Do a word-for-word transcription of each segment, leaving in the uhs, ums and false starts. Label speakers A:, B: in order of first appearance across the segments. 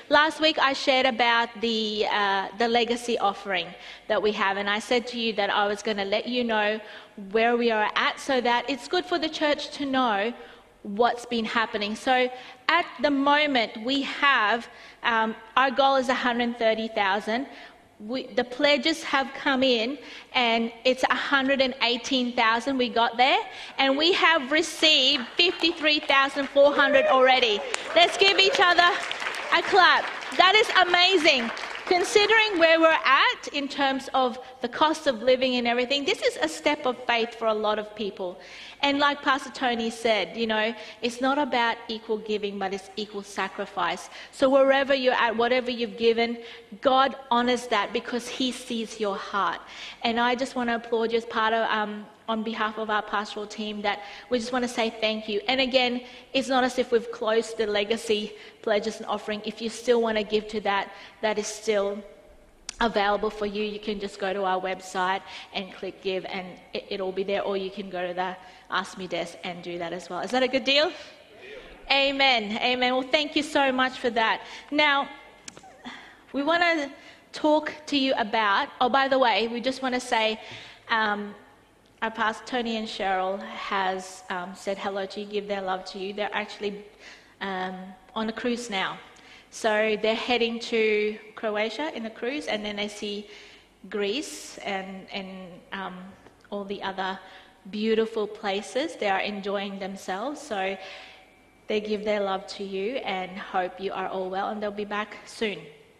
A: Last week I shared about the uh, the legacy offering that we have, and I said to you that I was going to let you know where we are at, so that it's good for the church to know what's been happening. So at the moment we have, um, our goal is one hundred thirty thousand. We, the pledges have come in, and it's one hundred eighteen thousand we got there, and we have received fifty-three thousand four hundred already. Let's give each other a clap. That is amazing. Considering where we're at in terms of the cost of living and everything, this is a step of faith for a lot of people. And like Pastor Tony said, you know, it's not about equal giving, but it's equal sacrifice. So wherever you're at, whatever you've given, God honors that because he sees your heart. And I just want to applaud you as part of, um, on behalf of our pastoral team, that we just want to say thank you. And again, it's not as if we've closed the legacy pledges and offering. If you still want to give to that, that is still available for you. You can just go to our website and click give, and it, it'll be there, or you can go to the Ask Me desk and do that as well. Is that a good deal? Good deal. Amen. Amen. Well, thank you so much for that. Now, we want to talk to you about, oh, by the way, we just want to say, um, our pastor Tony and Cheryl has um, said hello to you, give their love to you. They're actually um, on a cruise now. So they're heading to Croatia in a cruise, and then they see Greece and, and um, all the other beautiful places. They are enjoying themselves. So they give their love to you and hope you are all well, and they'll be back soon.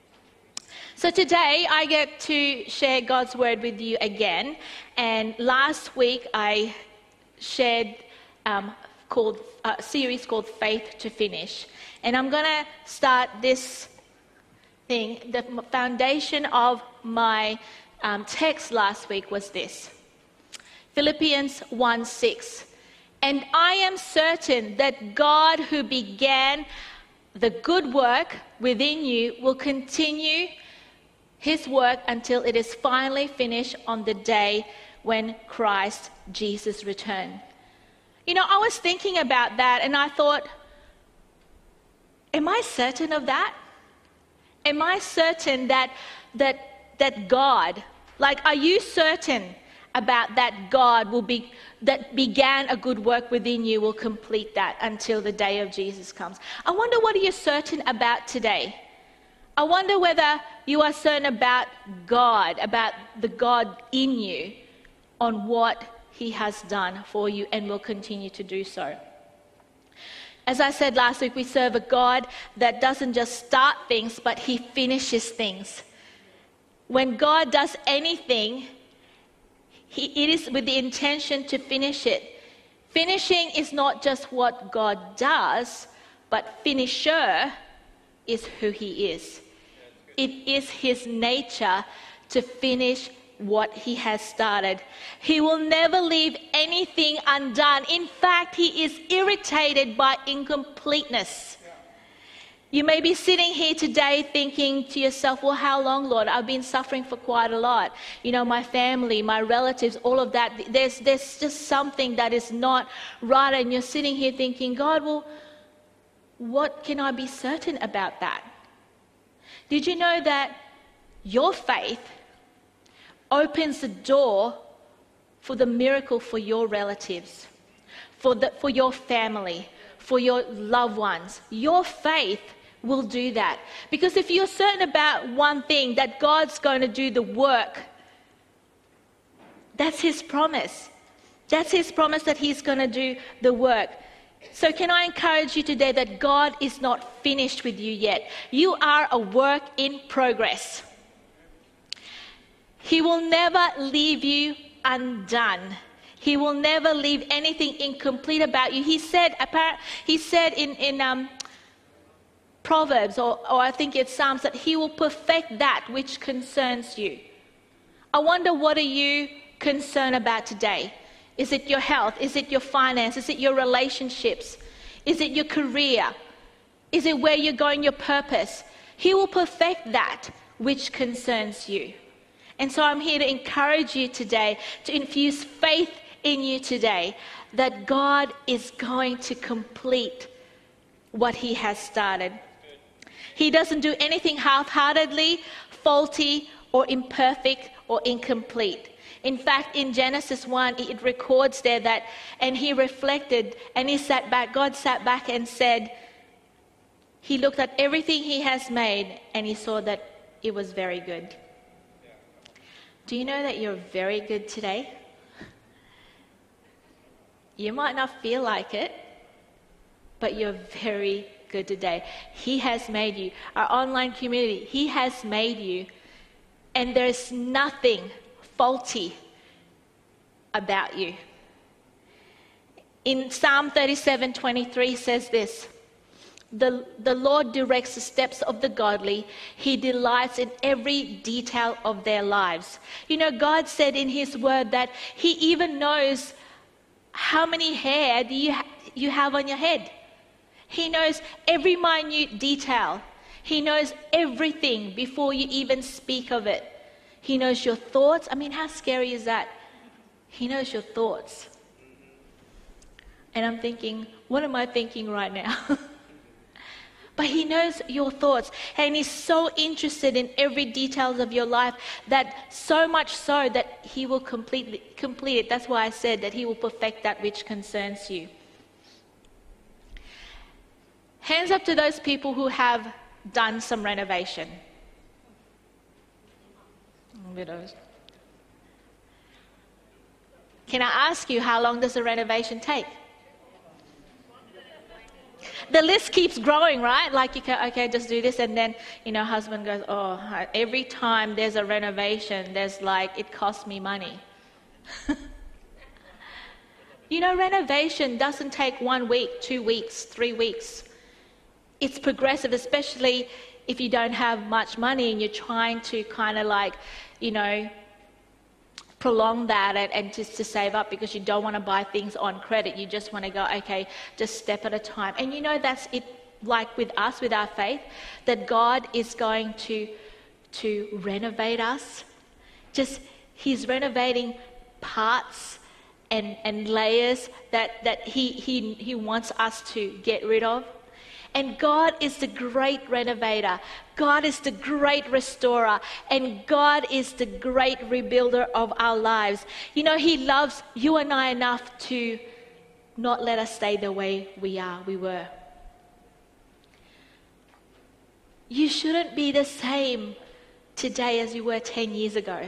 A: So today I get to share God's word with you again. And last week I shared um, called a series called Faith to Finish. And I'm going to start this thing. The foundation of my um, text last week was this. Philippians one six. And I am certain that God who began the good work within you will continue his work until it is finally finished on the day when Christ Jesus returned. You know, I was thinking about that, and I thought, am I certain of that? Am I certain that that that God, like, are you certain about that God will be, that began a good work within you will complete that until the day of Jesus comes? I wonder, what are you certain about today? I wonder whether you are certain about God, about the God in you, on what he has done for you and will continue to do so. As I said last week, we serve a God that doesn't just start things, but he finishes things. When God does anything, he, it is with the intention to finish it. Finishing is not just what God does, but finisher is who he is. It is his nature to finish what he has started. He will never leave anything undone. In fact, he is irritated by incompleteness. You may be sitting here today thinking to yourself, well, how long, Lord? I've been suffering for quite a lot. You know, my family, my relatives, all of that. There's, there's just something that is not right. And you're sitting here thinking, God, well, what can I be certain about that? Did you know that your faith opens the door for the miracle for your relatives, for the, for your family, for your loved ones? Your faith will do that. Because if you're certain about one thing, that God's going to do the work, that's his promise. That's his promise, that he's going to do the work. So can I encourage you today that God is not finished with you yet. You are a work in progress. He will never leave you undone. He will never leave anything incomplete about you. He said, he said in, in um, Proverbs, or, or I think it's Psalms, that he will perfect that which concerns you. I wonder, what are you concerned about today? Is it your health? Is it your finance? Is it your relationships? Is it your career? Is it where you're going, your purpose? He will perfect that which concerns you. And so I'm here to encourage you today, to infuse faith in you today, that God is going to complete what he has started. He doesn't do anything half-heartedly, faulty, or imperfect, or incomplete. In fact, in Genesis one, it records there that, and he reflected, and he sat back, God sat back and said, he looked at everything he has made, and he saw that it was very good. Do you know that you're very good today? You might not feel like it, but you're very good today. He has made you. Our online community, he has made you. And there's nothing faulty about you. In Psalm thirty-seven twenty-three says this, the, the Lord directs the steps of the godly. He delights in every detail of their lives. You know, God said in his word that he even knows how many hair do you, ha- you have on your head. He knows every minute detail. He knows everything before you even speak of it. He knows your thoughts. I mean, how scary is that? He knows your thoughts. And I'm thinking, what am I thinking right now? But he knows your thoughts. And he's so interested in every details of your life, that so much so that he will complete, complete it. That's why I said that he will perfect that which concerns you. Hands up to those people who have done some renovation. Widows. Can I ask you, how long does a renovation take? The list keeps growing, right? Like you can, okay, just do this, and then, you know, husband goes, oh, every time there's a renovation, there's like, it costs me money. You know, renovation doesn't take one week, two weeks, three weeks. It's progressive, especially if you don't have much money and you're trying to kind of like, you know, prolong that and, and just to save up, because you don't want to buy things on credit. You just want to go, okay, just step at a time. And you know, that's it, like with us, with our faith, that God is going to, to renovate us. Just, he's renovating parts and, and layers that, that he, he, he wants us to get rid of. And God is the great renovator. God is the great restorer. And God is the great rebuilder of our lives. You know, he loves you and I enough to not let us stay the way we are, we were. You shouldn't be the same today as you were ten years ago.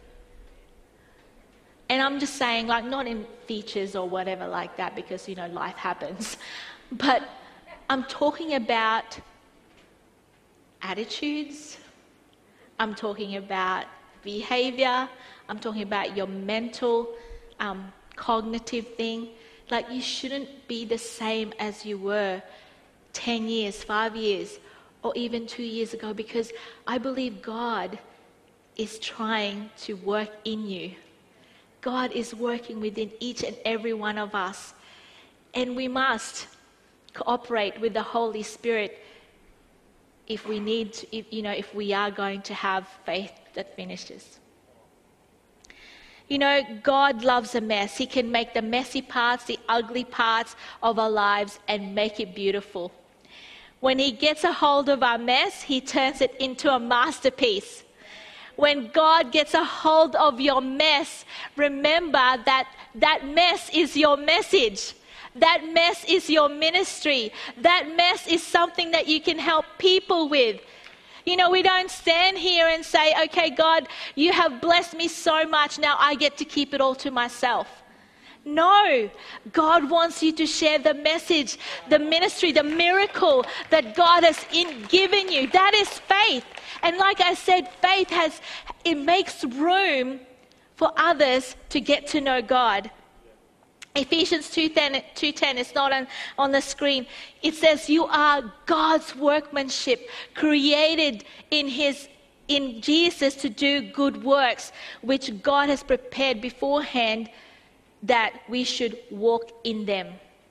A: And I'm just saying, like, not in features or whatever like that, because, you know, life happens. But I'm talking about attitudes. I'm talking about behavior. I'm talking about your mental, um, cognitive thing. Like, you shouldn't be the same as you were ten years, five years, or even two years ago, because I believe God is trying to work in you. God is working within each and every one of us. And we must cooperate with the Holy Spirit if we need to, if, you know, if we are going to have faith that finishes. You know, God loves a mess. He can make the messy parts, the ugly parts of our lives, and make it beautiful. When he gets a hold of our mess, he turns it into a masterpiece. When God gets a hold of your mess, remember that that mess is your message. That mess is your ministry. That mess is something that you can help people with. You know, we don't stand here and say, okay, God, you have blessed me so much, now I get to keep it all to myself. No, God wants you to share the message, the ministry, the miracle that God has in, given you. That is faith. And like I said, faith has, it makes room for others to get to know God. Ephesians two ten, it's not on, on the screen. It says, you are God's workmanship, created in his in Jesus to do good works, which God has prepared beforehand that we should walk in them.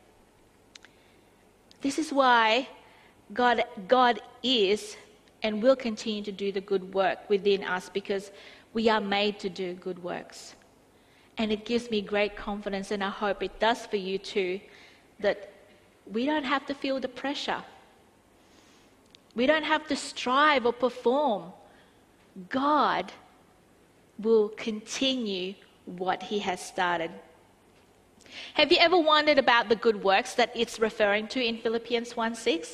A: This is why God, God is and will continue to do the good work within us, because we are made to do good works. And it gives me great confidence, and I hope it does for you too, that we don't have to feel the pressure. We don't have to strive or perform. God will continue what he has started. Have you ever wondered about the good works that it's referring to in Philippians one six?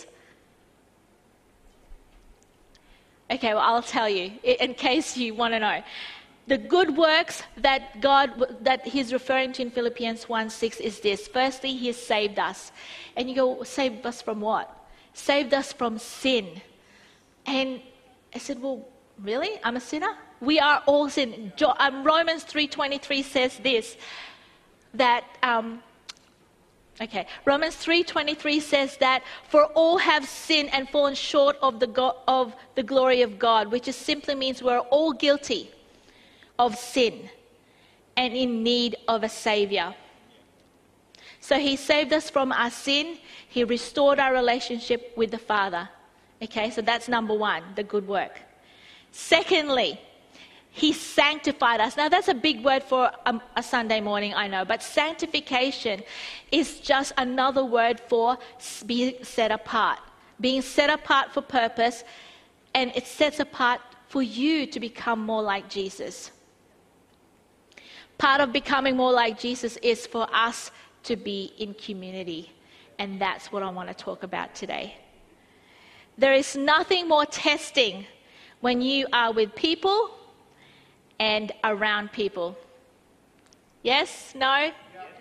A: Okay, well, I'll tell you, in case you want to know. The good works that God, that he's referring to in Philippians one six is this. Firstly, he has saved us. And you go, saved us from what? Saved us from sin. And I said, well, really? I'm a sinner? We are all sin. Um, Romans three twenty-three says this, that, um, okay, Romans three twenty-three says that, for all have sinned and fallen short of the, go- of the glory of God, which just simply means we're all guilty of sin and in need of a Savior. So he saved us from our sin. He restored our relationship with the Father. Okay, so that's number one, the good work. Secondly, he sanctified us. Now that's a big word for a, a Sunday morning, I know, but sanctification is just another word for being set apart. Being set apart for purpose, and it sets apart for you to become more like Jesus. Part of becoming more like Jesus is for us to be in community, and that's what I want to talk about today. There is nothing more testing when you are with people and around people. Yes? No? Yes.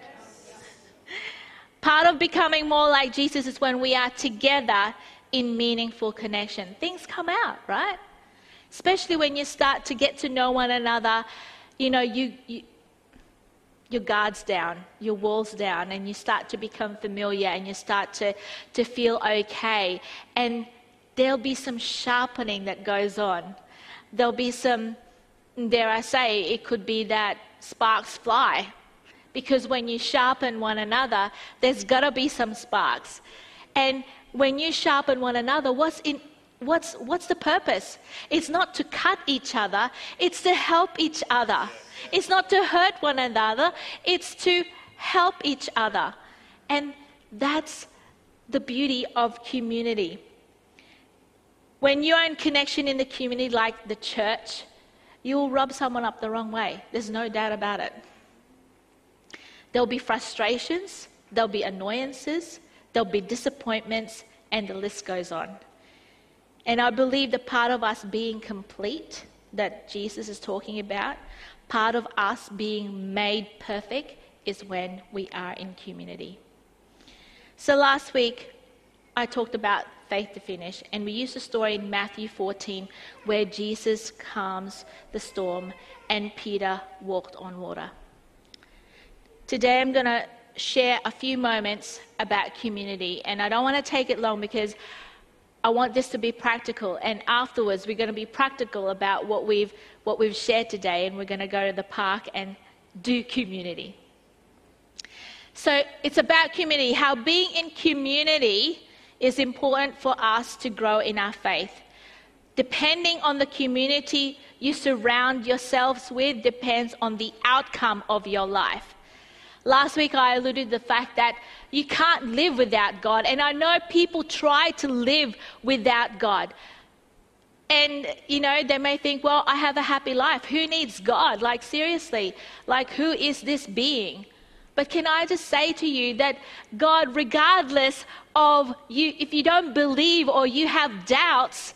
A: Part of becoming more like Jesus is when we are together in meaningful connection. Things come out, right? Especially when you start to get to know one another, you know, you, you your guard's down, your wall's down, and you start to become familiar and you start to, to feel okay. And there'll be some sharpening that goes on. There'll be some, dare I say, it could be that sparks fly. Because when you sharpen one another, there's got to be some sparks. And when you sharpen one another, what's in what's what's the purpose? It's not to cut each other, it's to help each other. It's not to hurt one another, it's to help each other. And that's the beauty of community. When you're in connection in the community like the church, you'll rub someone up the wrong way. There's no doubt about it. There'll be frustrations, there'll be annoyances, there'll be disappointments, and the list goes on. And I believe the part of us being complete that Jesus is talking about, part of us being made perfect, is when we are in community. So last week, I talked about faith to finish, and we used a story in Matthew fourteen where Jesus calms the storm and Peter walked on water. Today I'm going to share a few moments about community, and I don't want to take it long because I want this to be practical, and afterwards we're going to be practical about what we've what we've shared today, and we're going to go to the park and do community. So it's about community, how being in community is important for us to grow in our faith. Depending on the community you surround yourselves with depends on the outcome of your life. Last week I alluded to the fact that you can't live without God, and I know people try to live without God. And, you know, they may think, well, I have a happy life. Who needs God? Like, seriously, like, who is this being? But can I just say to you that God, regardless of you, if you don't believe or you have doubts,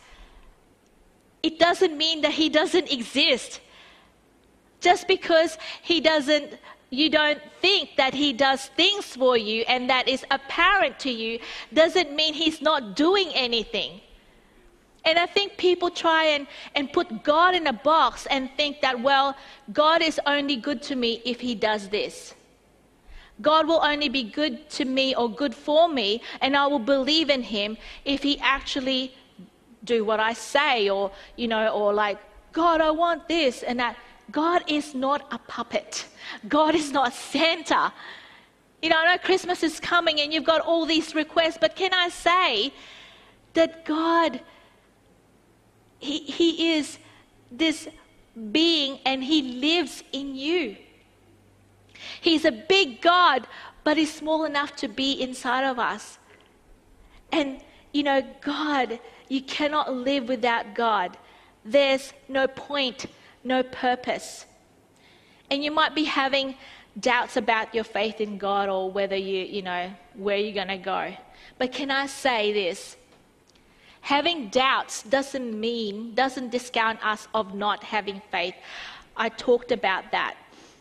A: it doesn't mean that he doesn't exist. Just because he doesn't, you don't think that he does things for you and that is apparent to you, doesn't mean he's not doing anything. And I think people try and, and put God in a box and think that, well, God is only good to me if he does this. God will only be good to me or good for me, and I will believe in him if he actually do what I say, or, you know, or like, God, I want this and that. God is not a puppet. God is not Santa. You know, I know Christmas is coming and you've got all these requests, but can I say that God, he, he is this being and he lives in you. He's a big God, but he's small enough to be inside of us. And you know, God, you cannot live without God. There's no point, no purpose. And you might be having doubts about your faith in God or whether you, you know, where you're going to go. But can I say this? Having doubts doesn't mean, doesn't discount us of not having faith. I talked about that.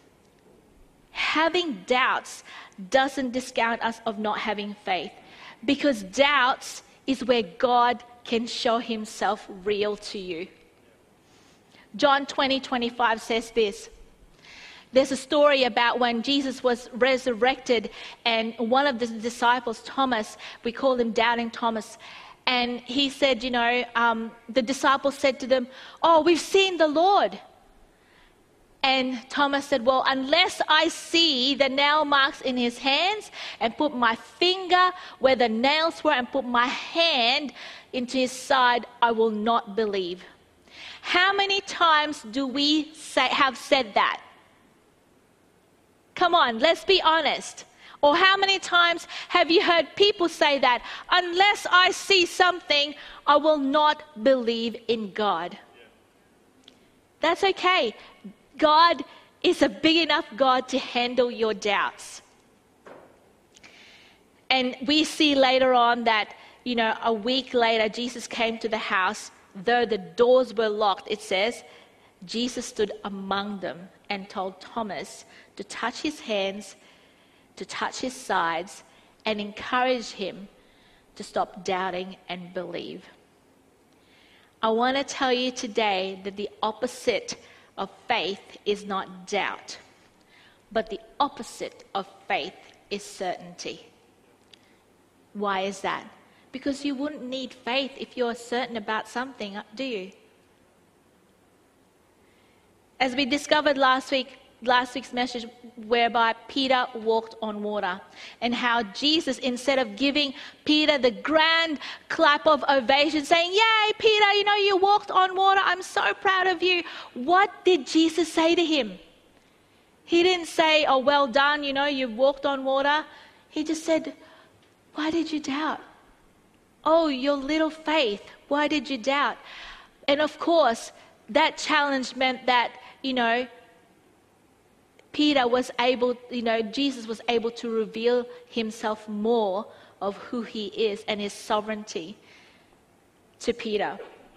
A: Having doubts doesn't discount us of not having faith, because doubts is where God can show himself real to you. John twenty twenty-five says this. There's a story about when Jesus was resurrected, and one of the disciples, Thomas, we call him Doubting Thomas, and he said, you know, um, the disciples said to them, "Oh, we've seen the Lord." And Thomas said, "Well, unless I see the nail marks in his hands and put my finger where the nails were and put my hand into his side, I will not believe." How many times do we say, have said that? Come on, let's be honest. Or how many times have you heard people say that? Unless I see something, I will not believe in God. Yeah. That's okay. God is a big enough God to handle your doubts. And we see later on that, you know, a week later, Jesus came to the house. Though the doors were locked, it says, Jesus stood among them and told Thomas to touch his hands, to touch his sides, and encouraged him to stop doubting and believe. I want to tell you today that the opposite of faith is not doubt, but the opposite of faith is certainty. Why is that? Because you wouldn't need faith if you're certain about something, do you? As we discovered last week, last week's message, whereby Peter walked on water, and how Jesus, instead of giving Peter the grand clap of ovation, saying, "Yay, Peter, you know, you walked on water, I'm so proud of you," what did Jesus say to him? He didn't say, "Oh, well done, you know, you walked on water." He just said, "Why did you doubt? Oh, your little faith, why did you doubt?" And of course, that challenge meant that, you know, Peter was able, you know, Jesus was able to reveal himself more of who he is and his sovereignty to Peter.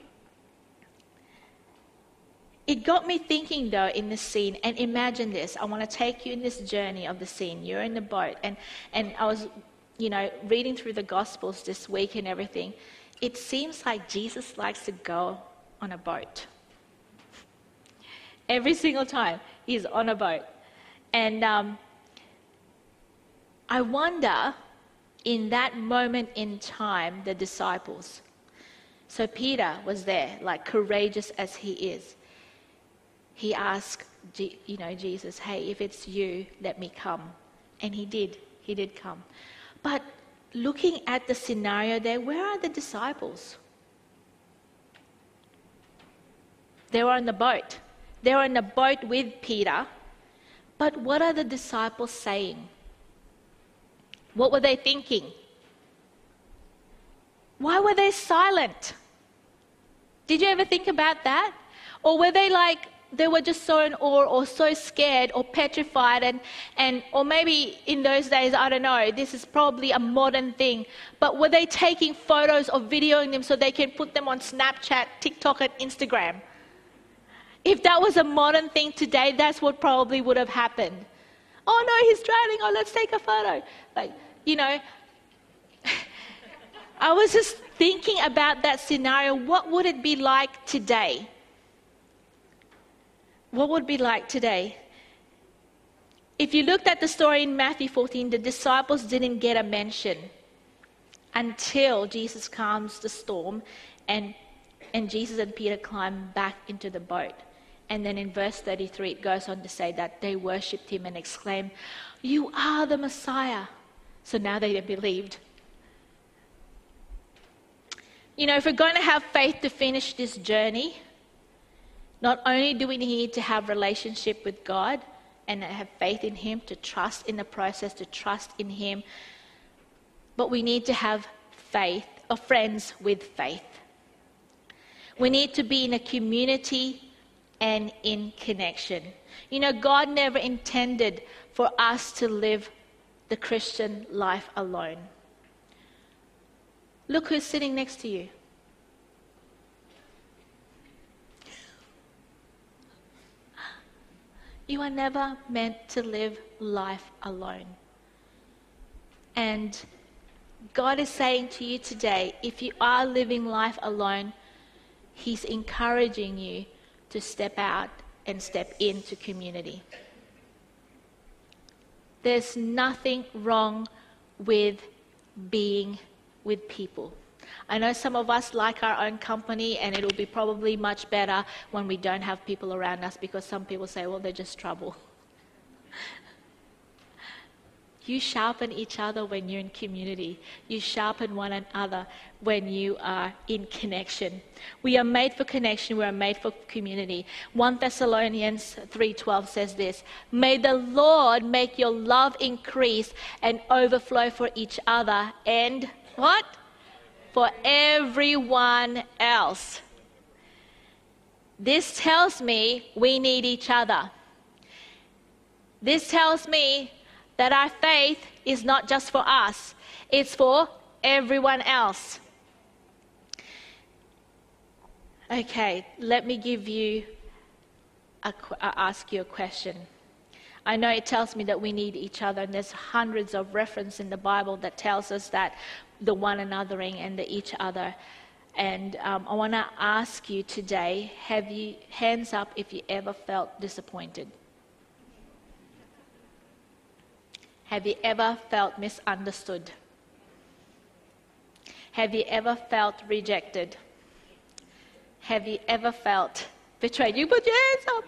A: It got me thinking, though, in this scene, and imagine this. I want to take you in this journey of the scene. You're in the boat, and, and I was, you know, reading through the Gospels this week and everything. It seems like Jesus likes to go on a boat. Every single time he's on a boat. And um, I wonder, in that moment in time, the disciples. So Peter was there, like courageous as he is. He asked, you know, Jesus, "Hey, if it's you, let me come." And he did. He did come. But looking at the scenario there, where are the disciples? They were on the boat. They were in the boat with Peter. But what are the disciples saying? What were they thinking? Why were they silent? Did you ever think about that? Or were they like, they were just so in awe or so scared or petrified, and, and or maybe in those days, I don't know, this is probably a modern thing, but were they taking photos or videoing them so they can put them on Snapchat, TikTok, and Instagram? If that was a modern thing today, that's what probably would have happened. "Oh no, he's drowning, oh let's take a photo." Like, you know, I was just thinking about that scenario. What would it be like today? What would it be like today? If you looked at the story in Matthew fourteen, the disciples didn't get a mention until Jesus calms the storm and, and Jesus and Peter climb back into the boat. And then in verse thirty-three, it goes on to say that they worshipped him and exclaimed, "You are the Messiah." So now they believed. You know, if we're going to have faith to finish this journey, not only do we need to have relationship with God and have faith in him, to trust in the process, to trust in him, but we need to have faith, of friends with faith. We need to be in a community and in connection. You know, God never intended for us to live the Christian life alone. Look who's sitting next to you. You are never meant to live life alone. And God is saying to you today, if you are living life alone, He's encouraging you to step out and step into community. There's nothing wrong with being with people. I know some of us like our own company, and it'll be probably much better when we don't have people around us, because some people say, well, they're just trouble. You sharpen each other when you're in community. You sharpen one another when you are in connection. We are made for connection. We are made for community. First Thessalonians three twelve says this: may the Lord make your love increase and overflow for each other and what? For everyone else. This tells me we need each other. This tells me that our faith is not just for us, it's for everyone else. Okay, let me give you, a, uh, ask you a question. I know it tells me that we need each other, and there's hundreds of references in the Bible that tells us that the one anothering and the each other. And um, I want to ask you today, have you, hands up if you ever felt disappointed? Have you ever felt misunderstood? Have you ever felt rejected? Have you ever felt betrayed? You put your hands up.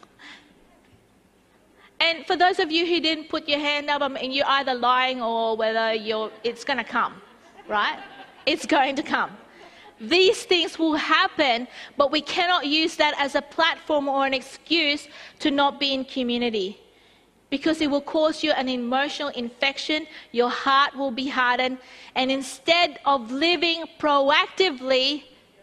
A: And for those of you who didn't put your hand up, I mean, you're either lying or whether you're, it's going to come, right? It's going to come. These things will happen, but we cannot use that as a platform or an excuse to not be in community. Because it will cause you an emotional infection, your heart will be hardened, and instead of living proactively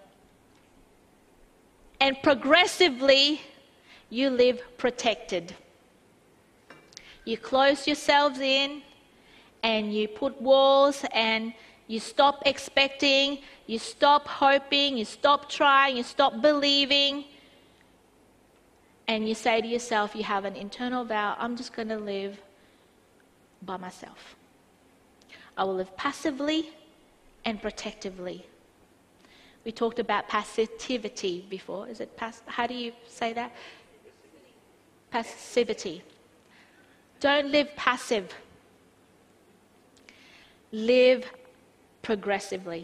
A: and progressively, you live protected. You close yourselves in and you put walls, and you stop expecting, you stop hoping, you stop trying, you stop believing. And you say to yourself, you have an internal vow, I'm just going to live by myself. I will live passively and protectively. We talked about passivity before. Is it pass? How do you say that? Passivity. Don't live passive. Live progressively.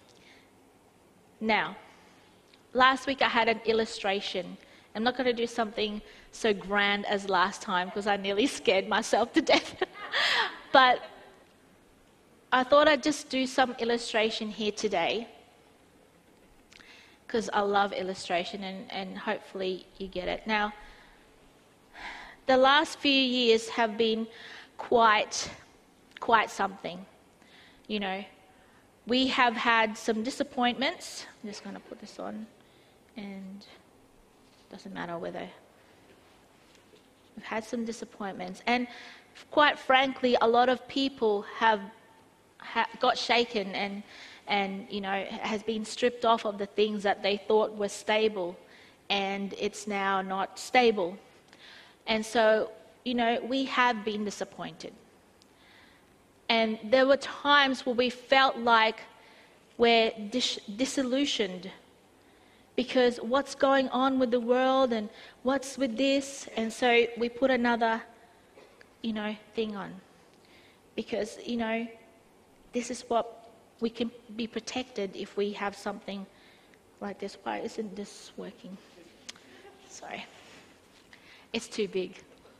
A: Now, last week I had an illustration. I'm not going to do something so grand as last time because I nearly scared myself to death. But I thought I'd just do some illustration here today because I love illustration, and, and hopefully you get it. Now, the last few years have been quite, quite something. You know, we have had some disappointments. I'm just going to put this on, and doesn't matter whether. We've had some disappointments, and quite frankly, a lot of people have ha- got shaken and, and you know, has been stripped off of the things that they thought were stable, and it's now not stable. And so, you know, we have been disappointed. And there were times where we felt like we're dis- disillusioned because what's going on with the world and what's with this? And so we put another, you know, thing on. Because, you know, this is what we can be protected if we have something like this. Why isn't this working? Sorry. It's too big.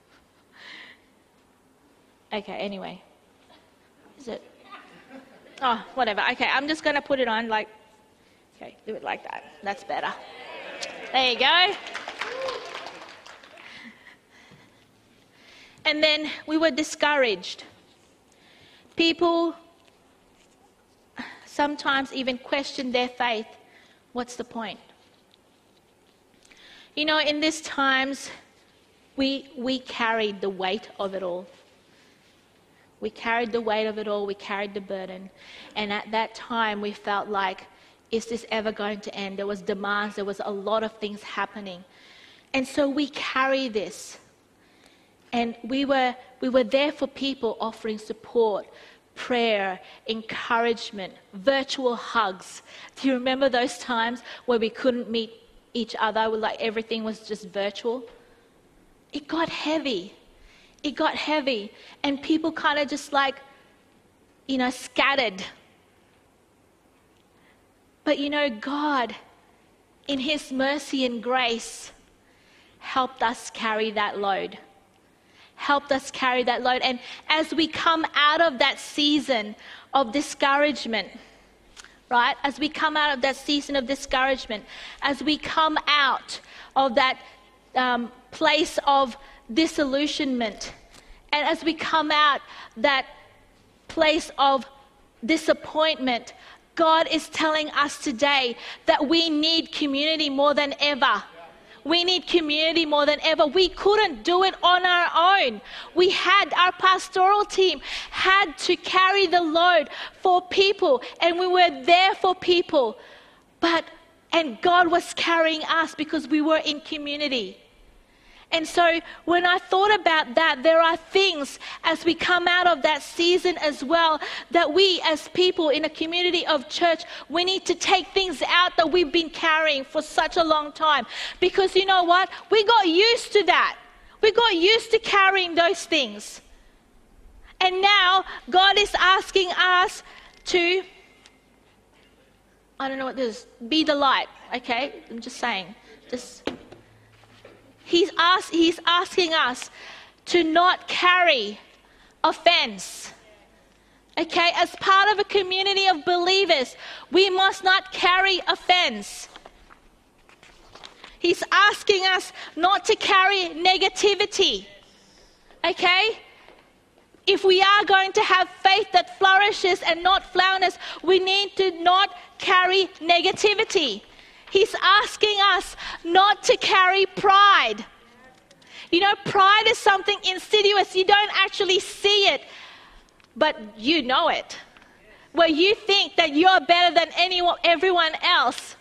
A: Okay, anyway. Is it? Oh, whatever. Okay, I'm just going to put it on like, okay, do it like that. That's better. There you go. And then we were discouraged. People sometimes even question their faith, what's the point? You know, in these times, we, we carried the weight of it all. We carried the weight of it all. We carried the burden. And at that time, we felt like, is this ever going to end? There was demands. There was a lot of things happening. And so we carry this. And we were, we were there for people, offering support, prayer, encouragement, virtual hugs. Do you remember those times where we couldn't meet each other? Like everything was just virtual. It got heavy. It got heavy. And people kind of just like, you know, scattered. But you know, God, in His mercy and grace, helped us carry that load. Helped us carry that load. And as we come out of that season of discouragement, right? As we come out of that season of discouragement, as we come out of that um, place of disillusionment, and as we come out that place of disappointment, God is telling us today that we need community more than ever. We need community more than ever. We couldn't do it on our own. We had, our pastoral team had to carry the load for people, and we were there for people. But, and God was carrying us because we were in community. And so when I thought about that, there are things as we come out of that season as well that we as people in a community of church, we need to take things out that we've been carrying for such a long time. Because you know what? We got used to that. We got used to carrying those things. And now God is asking us to, I don't know what this is, be the light. Okay? I'm just saying. Just... He's, ask, he's asking us to not carry offense. Okay, as part of a community of believers, we must not carry offense. He's asking us not to carry negativity. Okay? If we are going to have faith that flourishes and not flounders, we need to not carry negativity. He's asking us not to carry pride. You know, pride is something insidious. You don't actually see it, but you know it. Where you think that you're better than anyone, everyone else.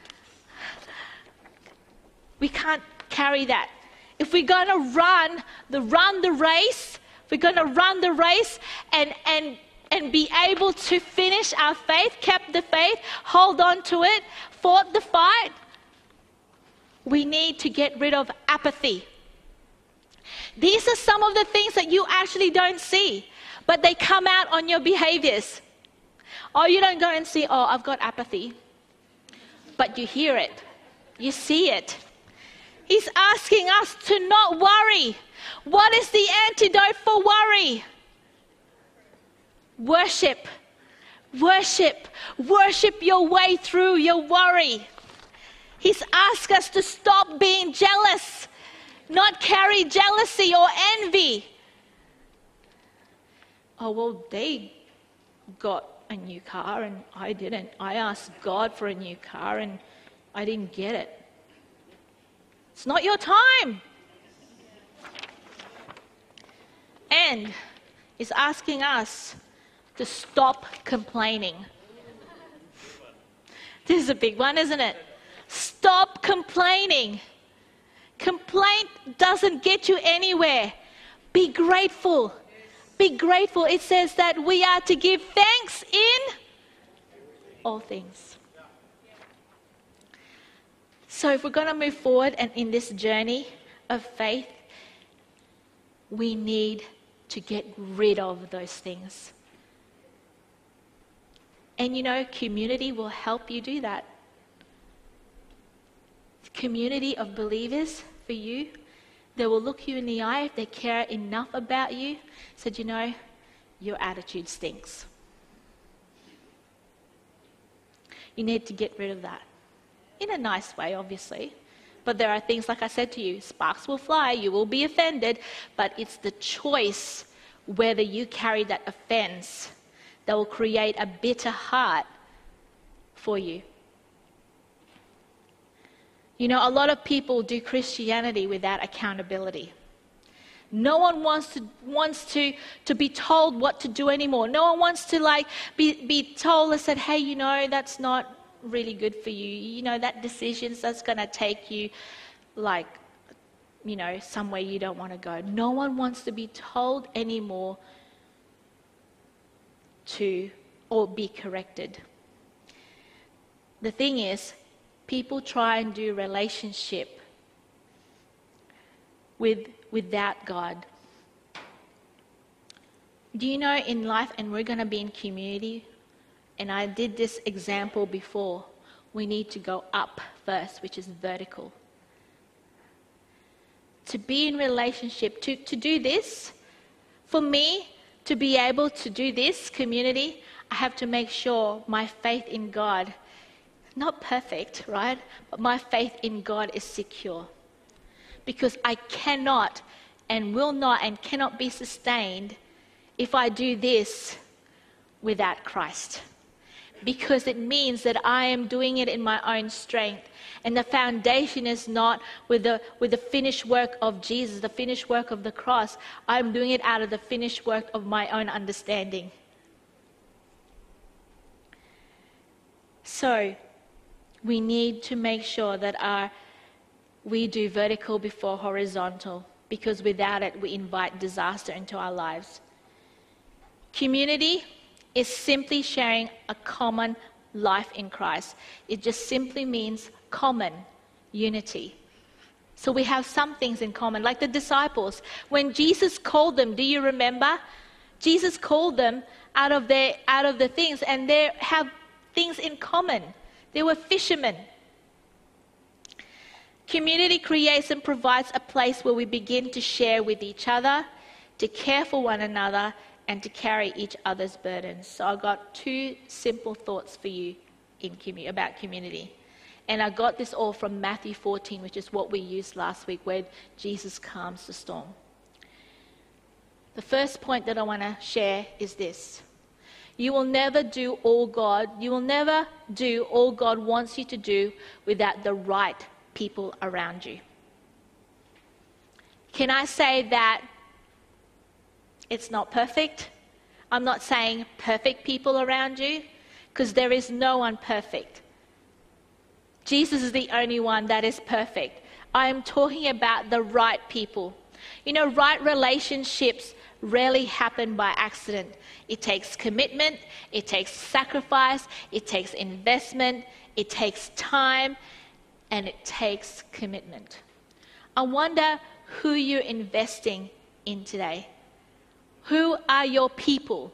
A: We can't carry that. If we're going to run the run the race, if we're going to run the race and and and be able to finish our faith, kept the faith, hold on to it, fought the fight, we need to get rid of apathy. These are some of the things that you actually don't see, but they come out on your behaviors. Oh, you don't go and see, oh, I've got apathy. But you hear it. You see it. He's asking us to not worry. What is the antidote for worry? Worship. Worship. Worship your way through your worry. He's asked us to stop being jealous, not carry jealousy or envy. Oh, well, they got a new car and I didn't. I asked God for a new car and I didn't get it. It's not your time. And He's asking us to stop complaining. This is a big one, isn't it? Stop complaining. Complaint doesn't get you anywhere. Be grateful. Be grateful. It says that we are to give thanks in all things. So if we're going to move forward and in this journey of faith, we need to get rid of those things. And you know, community will help you do that. Community of believers for you, they will look you in the eye if they care enough about you. Said, you know, your attitude stinks. You need to get rid of that. In a nice way, obviously. But there are things, like I said to you, sparks will fly, you will be offended, but it's the choice whether you carry that offense that will create a bitter heart for you. You know, a lot of people do Christianity without accountability. No one wants to wants to, to be told what to do anymore. No one wants to like be, be told and said, hey, you know, that's not really good for you. You know, that decision that's going to take you like, you know, somewhere you don't want to go. No one wants to be told anymore to or be corrected. The thing is, people try and do relationship with without God. Do you know in life, and we're going to be in community, and I did this example before, we need to go up first, which is vertical. To be in relationship, to, to do this, for me, to be able to do this community, I have to make sure my faith in God, not perfect, right? But my faith in God is secure. Because I cannot and will not and cannot be sustained if I do this without Christ. Because it means that I am doing it in my own strength. And the foundation is not with the, with the finished work of Jesus, the finished work of the cross. I'm doing it out of the finished work of my own understanding. So, we need to make sure that our we do vertical before horizontal, because without it, we invite disaster into our lives. Community is simply sharing a common life in Christ. It just simply means common unity. So we have some things in common, like the disciples. When Jesus called them, do you remember? Jesus called them out of their out of the things, and they have things in common. They were fishermen. Community creates and provides a place where we begin to share with each other, to care for one another, and to carry each other's burdens. So I got two simple thoughts for you in commu- about community. And I got this all from Matthew fourteen, which is what we used last week, where Jesus calms the storm. The first point that I want to share is this. You will never do all God, you will never do all God wants you to do without the right people around you. Can I say that it's not perfect? I'm not saying perfect people around you, because there is no one perfect. Jesus is the only one that is perfect. I am talking about the right people. You know, right relationships rarely happen by accident. It takes commitment, it takes sacrifice, it takes investment, it takes time, and it takes commitment. I wonder who you're investing in today. Who are your people?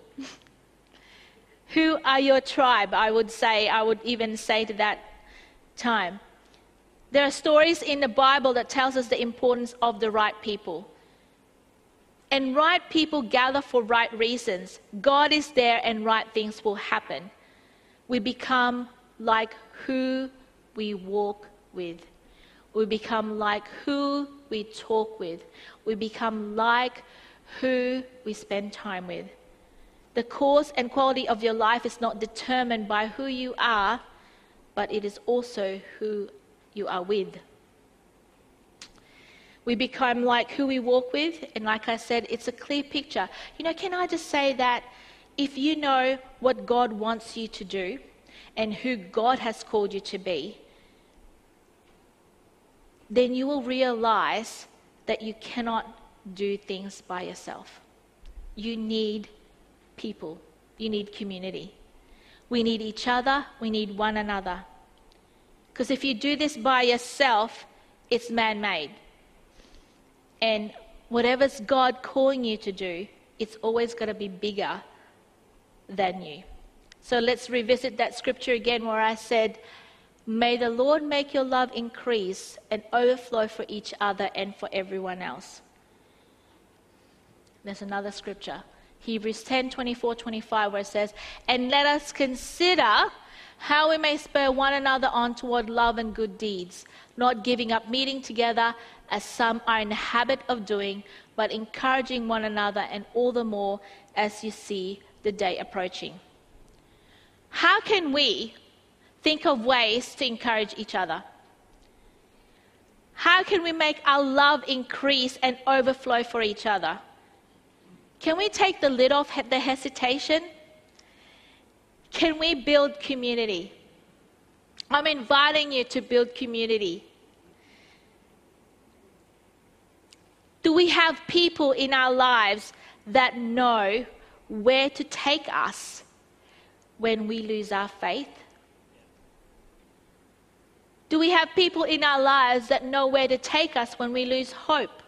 A: Who are your tribe? I would say, I would even say to that time. There are stories in the Bible that tells us the importance of the right people. And right people gather for right reasons. God is there and right things will happen. We become like who we walk with. We become like who we talk with. We become like who we spend time with. The course and quality of your life is not determined by who you are, but it is also who you are with. We become like who we walk with, and like I said, it's a clear picture. You know, can I just say that if you know what God wants you to do and who God has called you to be, then you will realize that you cannot do things by yourself. You need people. You need community. We need each other. We need one another. Because if you do this by yourself, it's man-made. And whatever's God calling you to do, it's always going to be bigger than you. So let's revisit that scripture again where I said, may the Lord make your love increase and overflow for each other and for everyone else. There's another scripture, Hebrews ten, twenty-four, twenty-five, where it says, and let us consider how we may spur one another on toward love and good deeds, not giving up meeting together as some are in the habit of doing, but encouraging one another, and all the more as you see the day approaching. How can we think of ways to encourage each other? How can we make our love increase and overflow for each other? Can we take the lid off the hesitation? Can we build community? I'm inviting you to build community. Do we have people in our lives that know where to take us when we lose our faith? Do we have people in our lives that know where to take us when we lose hope?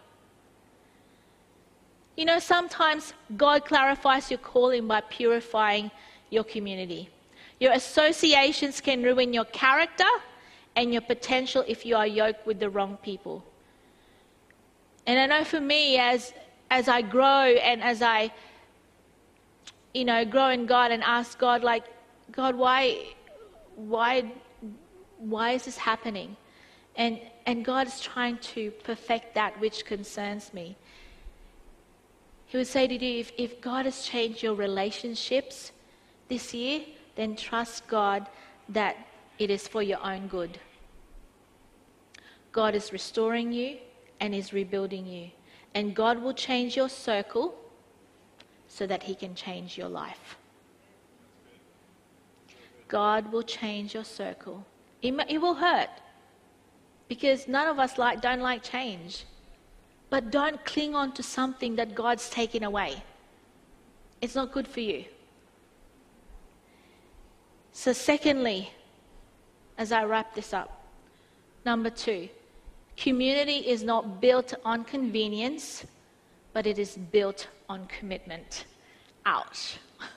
A: You know, sometimes God clarifies your calling by purifying your community. Your associations can ruin your character and your potential if you are yoked with the wrong people. And I know for me, as as I grow and as I, you know, grow in God and ask God, like, God, why, why, why is this happening? And and God is trying to perfect that which concerns me. He would say to you, if, if God has changed your relationships this year, then trust God that it is for your own good. God is restoring you and is rebuilding you. And God will change your circle so that He can change your life. God will change your circle. It, it will hurt because none of us like don't like change. But don't cling on to something that God's taken away. It's not good for you. So secondly, as I wrap this up, number two, community is not built on convenience, but it is built on commitment. Ouch.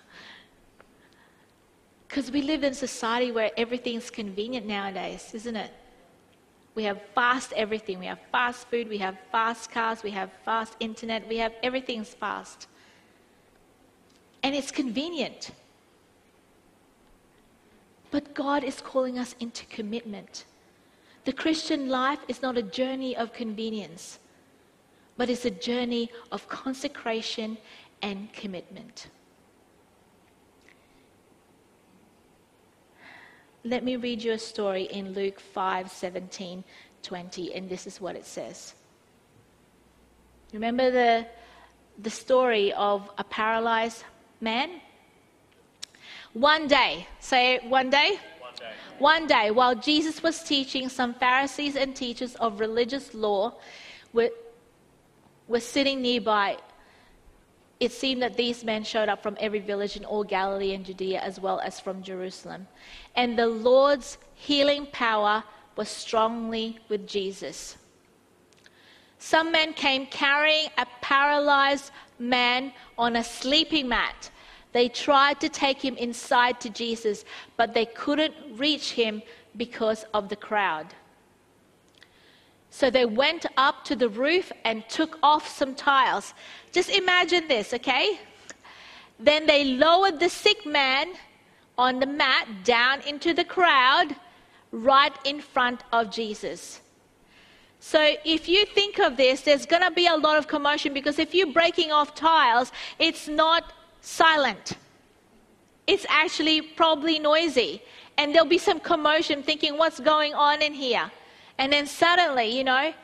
A: Because we live in a society where everything's convenient nowadays, isn't it? We have fast everything. We have fast food, we have fast cars, we have fast internet, we have everything's fast. And it's convenient. But God is calling us into commitment. The Christian life is not a journey of convenience, but it's a journey of consecration and commitment. Let me read you a story in Luke five, seventeen, twenty, and this is what it says. Remember the, the story of a paralyzed man? One day, say one day? One day. One day, while Jesus was teaching, some Pharisees and teachers of religious law were, were sitting nearby. It seemed that these men showed up from every village in all Galilee and Judea, as well as from Jerusalem. And the Lord's healing power was strongly with Jesus. Some men came carrying a paralyzed man on a sleeping mat. They tried to take him inside to Jesus, but they couldn't reach him because of the crowd. So they went up to the roof and took off some tiles. Just imagine this, okay? Then they lowered the sick man on the mat down into the crowd right in front of Jesus. So if you think of this, there's going to be a lot of commotion because if you're breaking off tiles, it's not silent. It's actually probably noisy. And there'll be some commotion thinking, what's going on in here? And then suddenly, you know,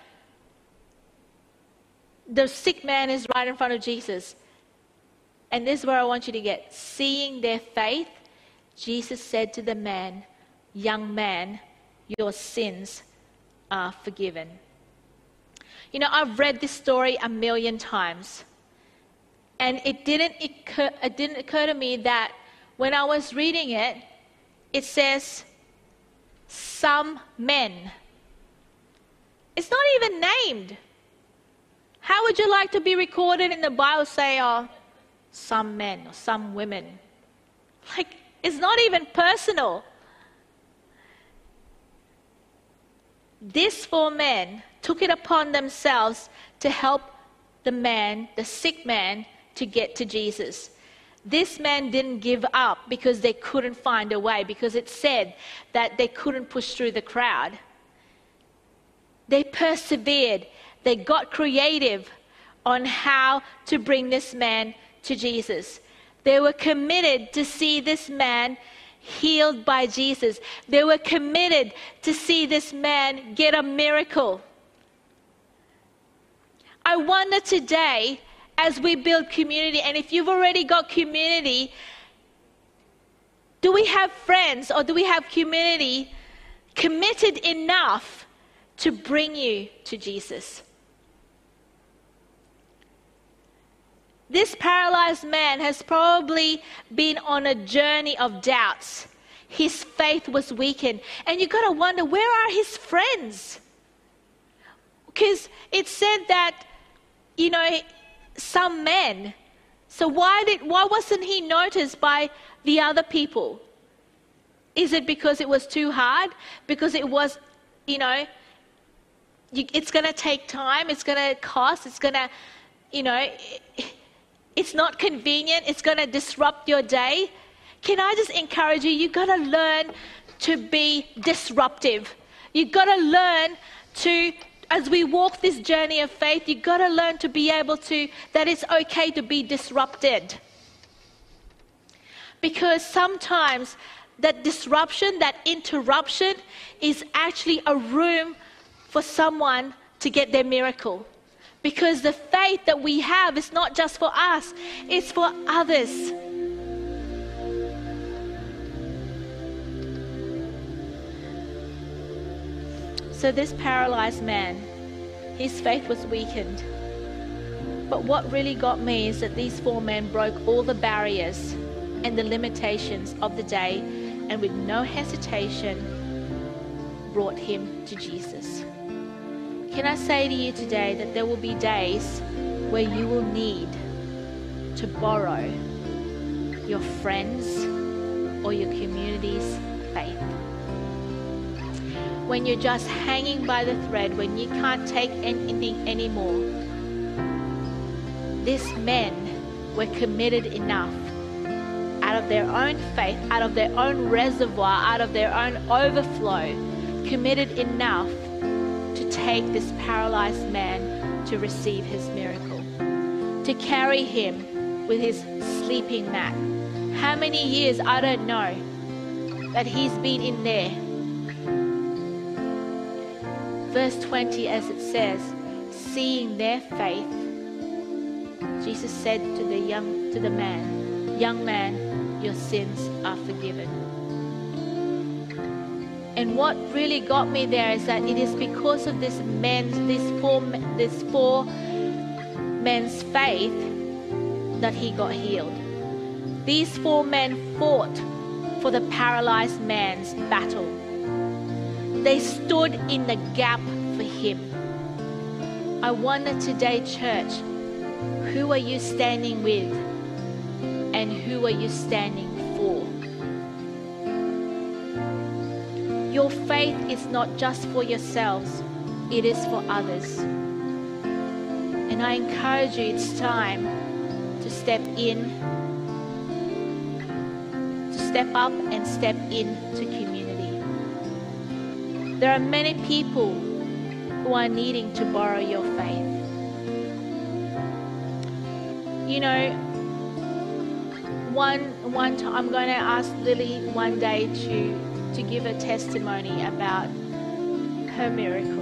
A: the sick man is right in front of Jesus. And this is where I want you to get. Seeing their faith, Jesus said to the man, young man, your sins are forgiven. You know, I've read this story a million times. And it didn't occur, it didn't occur to me that when I was reading it, it says, some men. It's not even named. How would you like to be recorded in the Bible, say, oh, some men or some women? Like, it's not even personal. These four men took it upon themselves to help the man, the sick man, to get to Jesus. This man didn't give up because they couldn't find a way, because it said that they couldn't push through the crowd. They persevered. They got creative on how to bring this man to Jesus. They were committed to see this man healed by Jesus. They were committed to see this man get a miracle. I wonder today, as we build community, and if you've already got community, do we have friends or do we have community committed enough to bring you to Jesus? This paralyzed man has probably been on a journey of doubts. His faith was weakened. And you've got to wonder, where are his friends? Because it said that, you know, some men. So why did why wasn't he noticed by the other people? Is it because it was too hard? Because it was, you know, you, it's going to take time. It's going to cost. It's going to, you know, it's not convenient. It's going to disrupt your day. Can I just encourage you? You've got to learn to be disruptive. You've got to learn to, as we walk this journey of faith, you've got to learn to be able to, that it's okay to be disrupted. Because sometimes that disruption, that interruption is actually a room for someone to get their miracle. Because the faith that we have is not just for us, it's for others. So this paralyzed man, his faith was weakened. But what really got me is that these four men broke all the barriers and the limitations of the day, and with no hesitation brought him to Jesus. Can I say to you today that there will be days where you will need to borrow your friends or your community's faith. When you're just hanging by the thread, when you can't take anything anymore. These men were committed enough, out of their own faith, out of their own reservoir, out of their own overflow, committed enough to take this paralyzed man to receive his miracle, to carry him with his sleeping mat. How many years, I don't know, that he's been in there. Verse twenty, as it says, seeing their faith, Jesus said to the young, to the man, young man, your sins are forgiven. And what really got me there is that it is because of this men's, this four, this four men's faith that he got healed. These four men fought for the paralyzed man's battle. They stood in the gap for him. I wonder today, church, who are you standing with and who are you standing for? Your faith is not just for yourselves, it is for others. And I encourage you, it's time to step in, to step up and step into community. There are many people who are needing to borrow your faith. You know, one one time I'm going to ask Lily one day to to give a testimony about her miracle.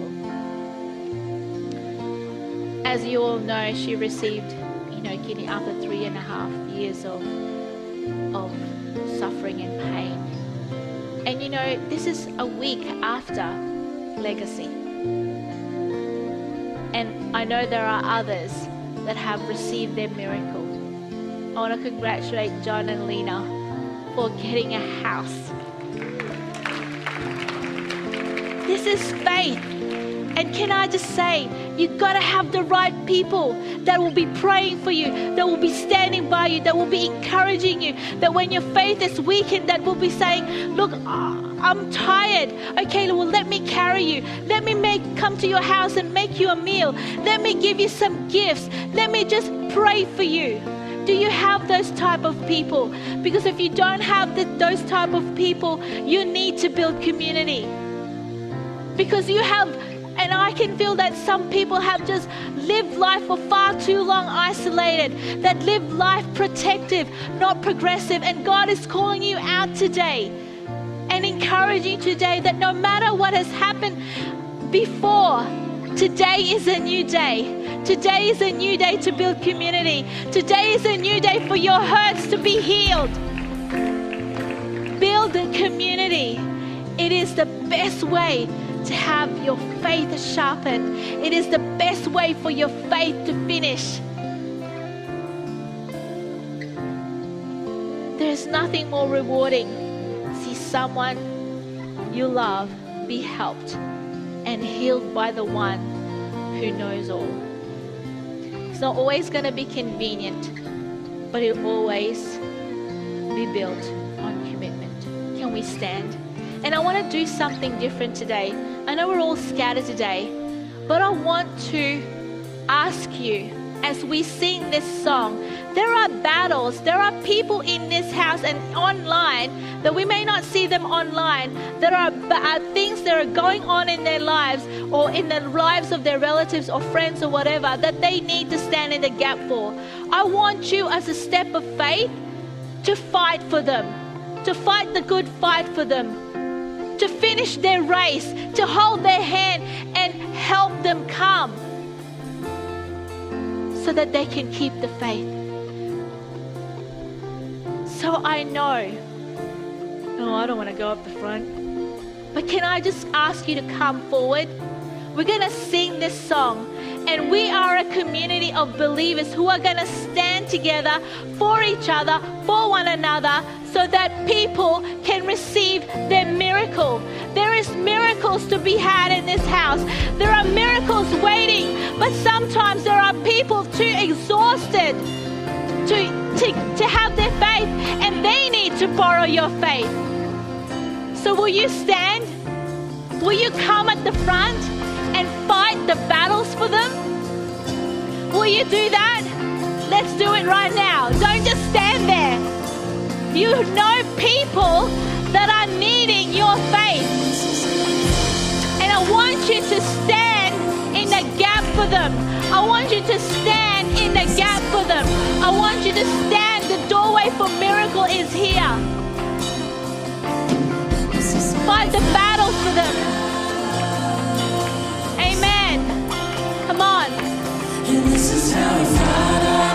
A: As you all know, she received, you know, kidney after three and a half years of of suffering and pain. And you know, this is a week after Legacy. And I know there are others that have received their miracle. I want to congratulate John and Lena for getting a house. This is faith. And can I just say, you've got to have the right people that will be praying for you, that will be standing by you, that will be encouraging you, that when your faith is weakened, that will be saying, look, I'm tired. Okay, well, let me carry you. Let me make come to your house and make you a meal. Let me give you some gifts. Let me just pray for you. Do you have those type of people? Because if you don't have the, those type of people, you need to build community. Because you have And I can feel that some people have just lived life for far too long isolated, that live life protective, not progressive. And God is calling you out today and encouraging you today that no matter what has happened before, today is a new day. Today is a new day to build community. Today is a new day for your hurts to be healed. Build a community. It is the best way to have your faith sharpened. It is the best way for your faith to finish. There's nothing more rewarding. See someone you love be helped and healed by the one who knows all. It's not always going to be convenient, but it will always be built on commitment. Can we stand? And I want to do something different today. I know we're all scattered today, but I want to ask you, as we sing this song, there are battles, there are people in this house and online that we may not see them online. There are, are things that are going on in their lives or in the lives of their relatives or friends or whatever that they need to stand in the gap for. I want you, as a step of faith, to fight for them, to fight the good fight for them, to finish their race, to hold their hand and help them come so that they can keep the faith. So I know, oh, I don't want to go up the front, but can I just ask you to come forward? We're going to sing this song, and we are a community of believers who are going to stand together for each other, for one another, so that people can receive their miracle. There is miracles to be had in this house. There are miracles waiting, but sometimes there are people too exhausted to, to, to have their faith, and they need to borrow your faith. So will you stand? Will you come at the front and fight the battles for them? Will you do that? Let's do it right now. Don't just stand there. You know people that are needing your faith. And I want you to stand in the gap for them. I want you to stand in the gap for them. I want you to stand. The doorway for miracle is here. Fight the battles for them. Amen. Come on.
B: And this is how we fight our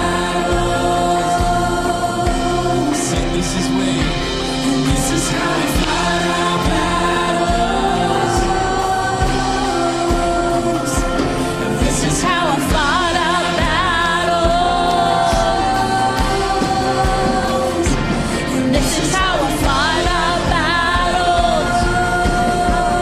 B: battles. And this is when. And this is how we fight our battles. And this is how I fight our battles. And this is how I fight our battles.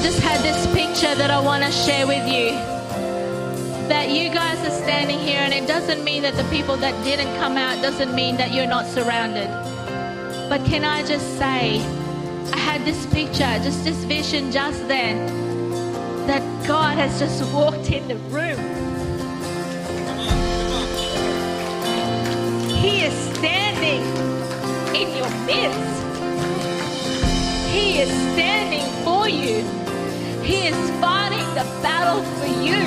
A: just had this picture that I want to share with you. That you guys are standing here, and it doesn't mean that the people that didn't come out doesn't mean that you're not surrounded. But can I just say, I had this picture, just this vision just then, that God has just walked in the room. He is standing in your midst. He is standing for you. He is fighting the battle for you.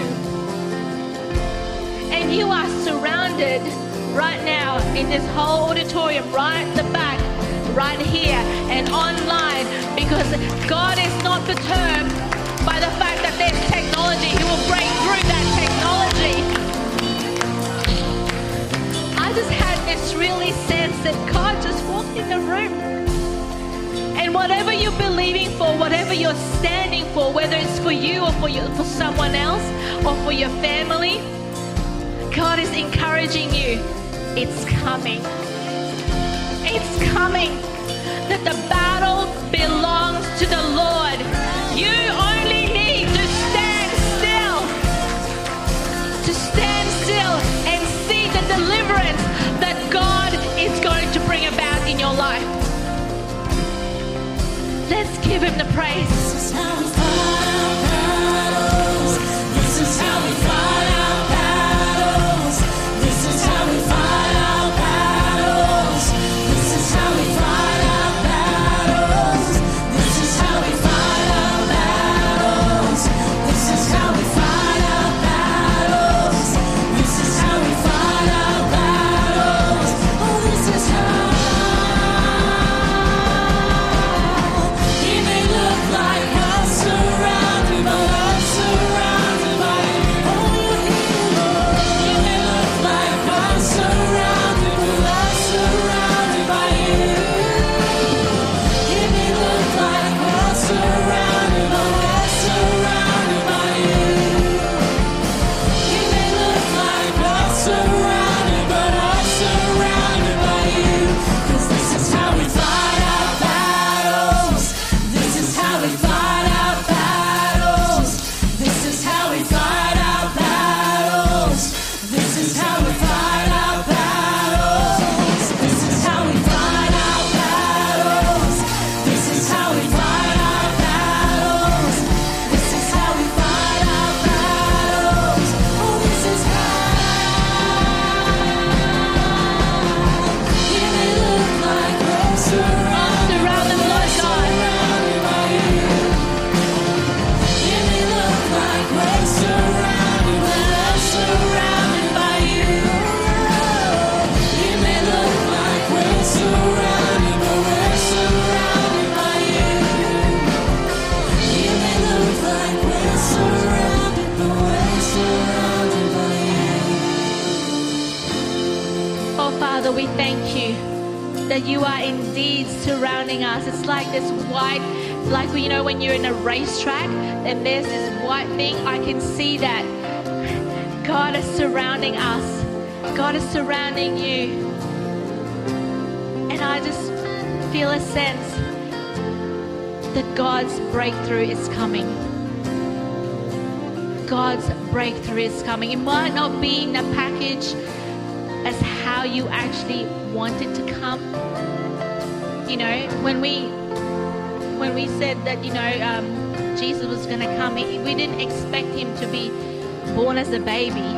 A: And you are surrounded right now in this whole auditorium, right at the back, right here and online, because God is not perturbed by the fact that there's technology. He will break through that technology. I just had this really sense that God just walked in the room. And whatever you're believing for, whatever you're standing for, whether it's for you or for, you, for someone else or for your family, God is encouraging you. It's coming. It's coming. That the battle belongs to the Lord. You only need to stand still. To stand still and see the deliverance that God is going to bring about in your life. Let's give Him the praise.
B: This is how we fight our battles. This is how we fight our battles. This is how we fight our battles. This is how we fight our battles. This is how we fight our battles. This is how we fight our battles. This is how we fight our battles. Oh, this is how. It may look like I'm surrounded, but I'm surrounded by you. Oh, you're here, Lord. It may look like I'm surrounded, but I'm surrounded by you. It may look like I'm surrounded, but we're surrounded by you. It may look like I'm surrounded, but I'm surrounded by you. 'Cause this is how we fight our battles. This is how we fight our battles. This is how we fight our battles. This is how we fight our battles. This is how we fight our battles. This is how we fight our battles. This is how we fight our battles. Oh, this is how. It may look like we're surrounded.
A: Surrounded, Lord God.
B: Surrounded by you. It may look like we're surrounded, but we're surrounded by you. It may look like we're surrounded, but we're surrounded by you. It may look like we're surrounded, but we're surrounded by you.
A: Oh, Father, we thank you that you are indeed surrounding us. It's like this white, like, you know, when you're in a racetrack and there's this white thing, I can see that. God is surrounding us. God is surrounding you. And I just feel a sense that God's breakthrough is coming. God's breakthrough is coming. It might not be in the package as how you actually want it to come. You know, when we when we said that, you know, um, Jesus was going to come, he- we didn't expect him to be born as a baby.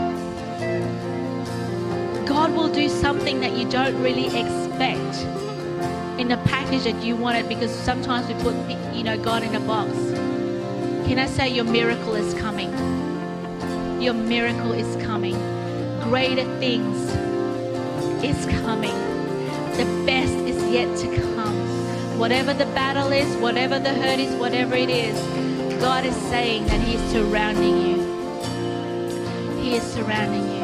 A: God will do something that you don't really expect in the package that you wanted, because sometimes we put, you know, God in a box. Can I say your miracle is coming? Your miracle is coming. Greater things is coming. The best is yet to come. Whatever the battle is, whatever the hurt is, whatever it is, God is saying that He is surrounding you. He is surrounding you.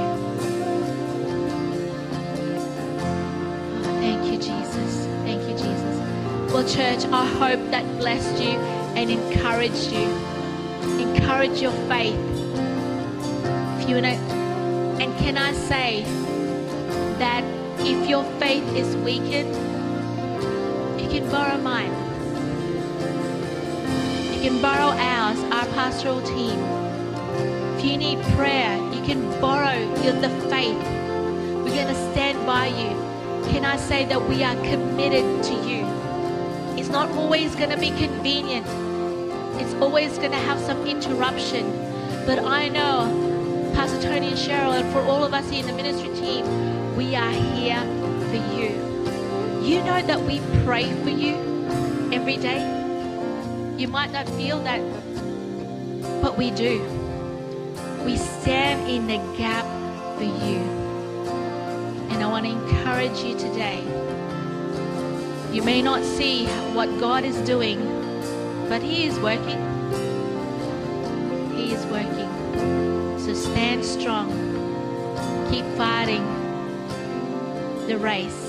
A: Oh, thank you, Jesus. Thank you, Jesus. Well, church, I hope that blessed you and encouraged you. Encourage your faith. If you wanna, and can I say that if your faith is weakened, you can borrow mine. You can borrow ours, our pastoral team. If you need prayer, you can borrow your, the faith. We're going to stand by you. Can I say that we are committed to you? It's not always going to be convenient. It's always going to have some interruption. But I know, Pastor Tony and Cheryl, and for all of us here in the ministry team, we are here for you. You know that we pray for you every day. You might not feel that, but we do. We stand in the gap for you. And I want to encourage you today. You may not see what God is doing, but He is working. He is working. So stand strong. Keep fighting the race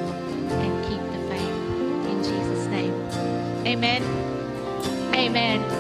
A: and keep the faith. In Jesus' name. Amen. Amen.